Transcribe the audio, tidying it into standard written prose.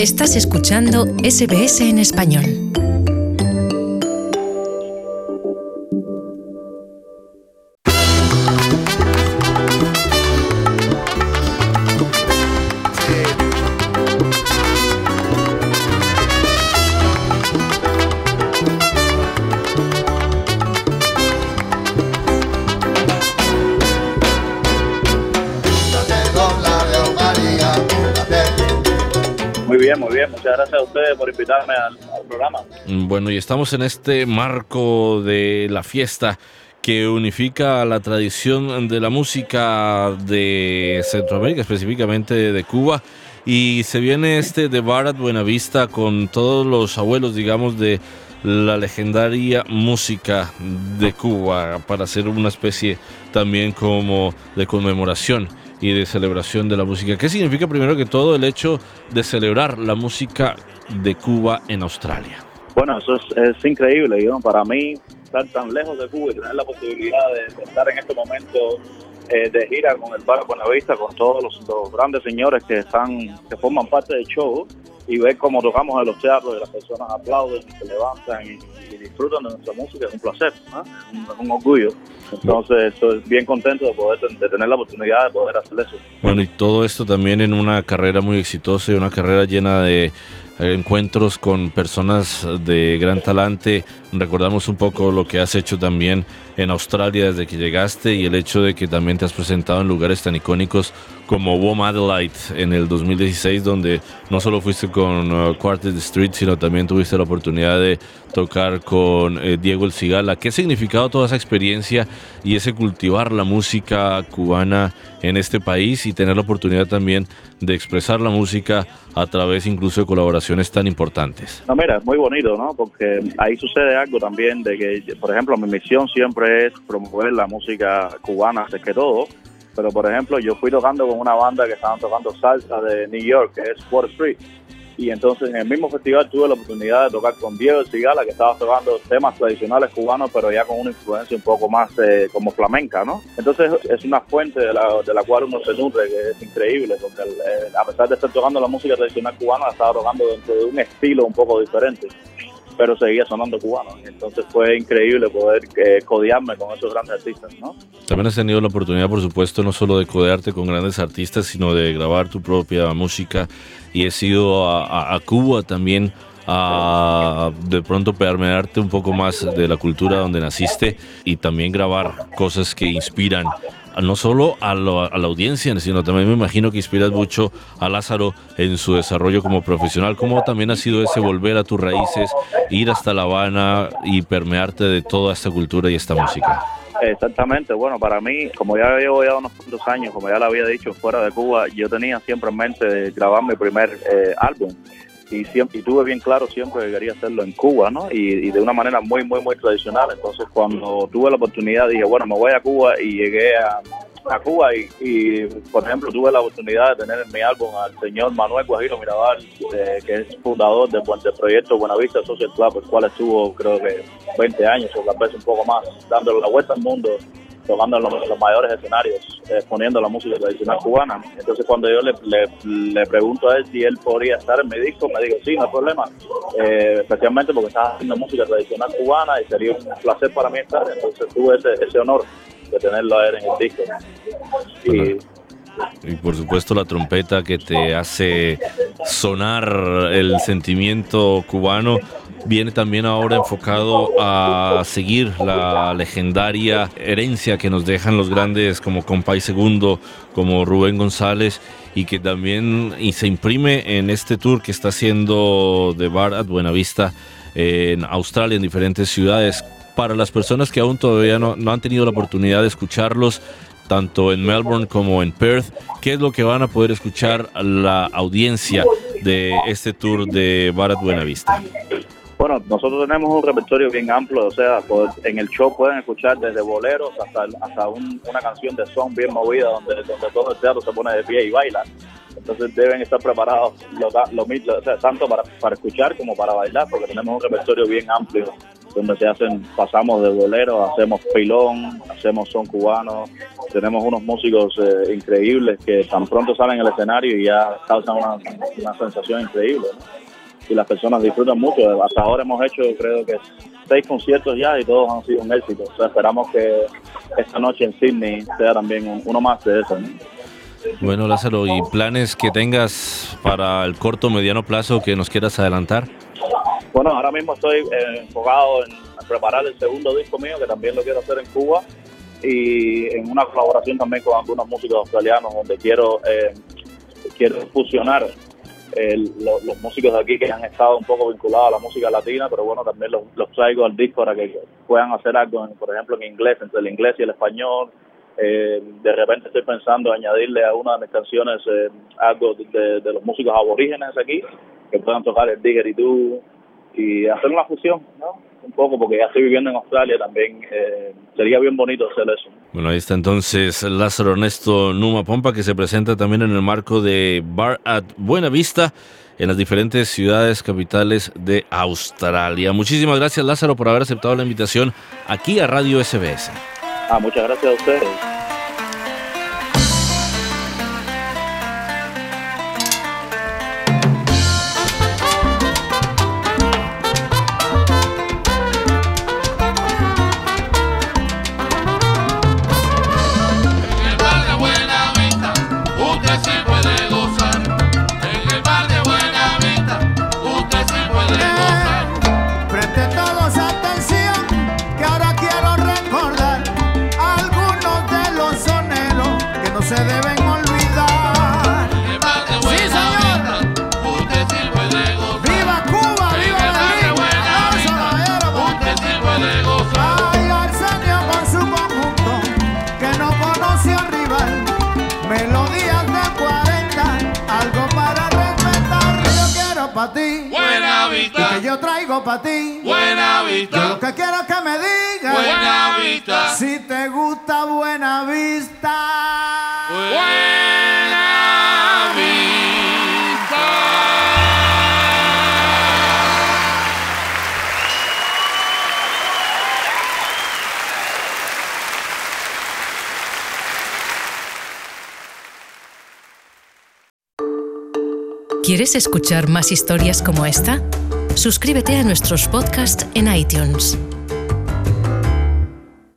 Estás escuchando SBS en español. Muy bien. Muchas gracias a ustedes por invitarme al programa. Bueno, y estamos en este marco de la fiesta que unifica la tradición de la música de Centroamérica, específicamente de Cuba, y se viene de Bar Buenavista con todos los abuelos, digamos, de la legendaria música de Cuba, para hacer una especie también como de conmemoración y de celebración de la música. ¿Qué significa primero que todo el hecho de celebrar la música de Cuba en Australia? Bueno, eso es increíble, ¿no? Para mí, estar tan lejos de Cuba y tener la posibilidad de estar en este momento de gira con el Bar Buenavista, con todos los grandes señores que forman parte del show, y ver cómo tocamos en los teatros y las personas aplauden, se levantan y disfrutan de nuestra música, es un placer, ¿no? Es un orgullo. Entonces estoy bien contento de tener la oportunidad de poder hacer eso. Bueno, y todo esto también en una carrera muy exitosa y una carrera llena de encuentros con personas de gran talante. Recordamos un poco lo que has hecho también en Australia desde que llegaste, y el hecho de que también te has presentado en lugares tan icónicos como WOM Adelaide en el 2016, donde no solo fuiste con Quartet Street, sino también tuviste la oportunidad de tocar con Diego El Cigala. ¿Qué ha significado toda esa experiencia y ese cultivar la música cubana en este país y tener la oportunidad también de expresar la música a través incluso de colaboraciones tan importantes? No, mira, es muy bonito, ¿no? Porque ahí sucede algo también de que, por ejemplo, mi misión siempre es promover la música cubana antes que todo. Pero, por ejemplo, yo fui tocando con una banda que estaban tocando salsa de New York, que es Quartet Street. Y entonces en el mismo festival tuve la oportunidad de tocar con Diego El Cigala, que estaba tocando temas tradicionales cubanos, pero ya con una influencia un poco más como flamenca, ¿no? Entonces es una fuente de la cual uno se nutre, que es increíble, porque a pesar de estar tocando la música tradicional cubana, la estaba tocando dentro de un estilo un poco diferente, pero seguía sonando cubano. Entonces fue increíble poder codearme con esos grandes artistas, ¿no? También has tenido la oportunidad, por supuesto, no solo de codearte con grandes artistas, sino de grabar tu propia música, y he ido a Cuba también a de pronto permearte un poco más de la cultura donde naciste, y también grabar cosas que inspiran no solo a la audiencia, sino también me imagino que inspiras mucho a Lázaro en su desarrollo como profesional. ¿Cómo también ha sido ese volver a tus raíces, ir hasta La Habana y permearte de toda esta cultura y esta música? Exactamente. Bueno, para mí, como ya llevo unos cuantos años, como ya lo había dicho, fuera de Cuba, yo tenía siempre en mente de grabar mi primer álbum. Y tuve bien claro siempre que quería hacerlo en Cuba, ¿no? Y de una manera muy, muy, muy tradicional. Entonces, cuando tuve la oportunidad, dije, bueno, me voy a Cuba, y llegué a Cuba y, por ejemplo, tuve la oportunidad de tener en mi álbum al señor Manuel Guajiro Mirabal, que es fundador del proyecto Buenavista Social Club, el cual estuvo, creo que 20 años o tal vez un poco más, dándole la vuelta al mundo, tocando en los mayores escenarios, exponiendo la música tradicional cubana. Entonces, cuando yo le pregunto a él si él podría estar en mi disco, me dijo, sí, no hay problema, especialmente porque estás haciendo música tradicional cubana y sería un placer para mí estar. Entonces tuve ese honor de tenerlo a él en el disco. Y por supuesto la trompeta que te hace sonar el sentimiento cubano viene también ahora enfocado a seguir la legendaria herencia que nos dejan los grandes como Compay Segundo, como Rubén González, y que también se imprime en este tour que está haciendo de Bar Buenavista en Australia, en diferentes ciudades. Para las personas que aún todavía no han tenido la oportunidad de escucharlos, tanto en Melbourne como en Perth, ¿qué es lo que van a poder escuchar la audiencia de este tour de Bar Buenavista? Bueno, nosotros tenemos un repertorio bien amplio, o sea, en el show pueden escuchar desde boleros hasta una canción de son bien movida, donde todo el teatro se pone de pie y baila. Entonces deben estar preparados lo mismo, o sea, tanto para escuchar como para bailar, porque tenemos un repertorio bien amplio donde pasamos de bolero, hacemos pilón, hacemos son cubano. Tenemos unos músicos increíbles que tan pronto salen al escenario y ya causan una sensación increíble, ¿no? Y las personas disfrutan mucho. Hasta ahora hemos hecho, creo que 6 conciertos ya y todos han sido un éxito. O sea, esperamos que esta noche en Sydney sea también uno más de eso, ¿no? Bueno, Lázaro, ¿y planes que tengas para el corto o mediano plazo que nos quieras adelantar? Bueno, ahora mismo estoy enfocado en preparar el segundo disco mío, que también lo quiero hacer en Cuba, y en una colaboración también con algunos músicos australianos, donde quiero fusionar los músicos de aquí que han estado un poco vinculados a la música latina, pero bueno, también los traigo al disco para que puedan hacer algo, por ejemplo, en inglés, entre el inglés y el español. De repente estoy pensando añadirle a una de mis canciones algo de los músicos aborígenes aquí, que puedan tocar el didgeridoo y hacer una fusión, ¿no? Un poco, porque ya estoy viviendo en Australia también, sería bien bonito hacer eso. Bueno, ahí está entonces Lázaro Ernesto Numa Pompa, que se presenta también en el marco de Bar at Buena Vista en las diferentes ciudades capitales de Australia. Muchísimas gracias, Lázaro, por haber aceptado la invitación aquí a Radio SBS. Muchas gracias a ustedes. Buena Vista. Y que yo traigo para ti. Buena Vista. Yo lo que quiero es que me digas. Buena Vista. Si te gusta Buena Vista. Buena Vista. ¿Quieres escuchar más historias como esta? Suscríbete a nuestros podcasts en iTunes.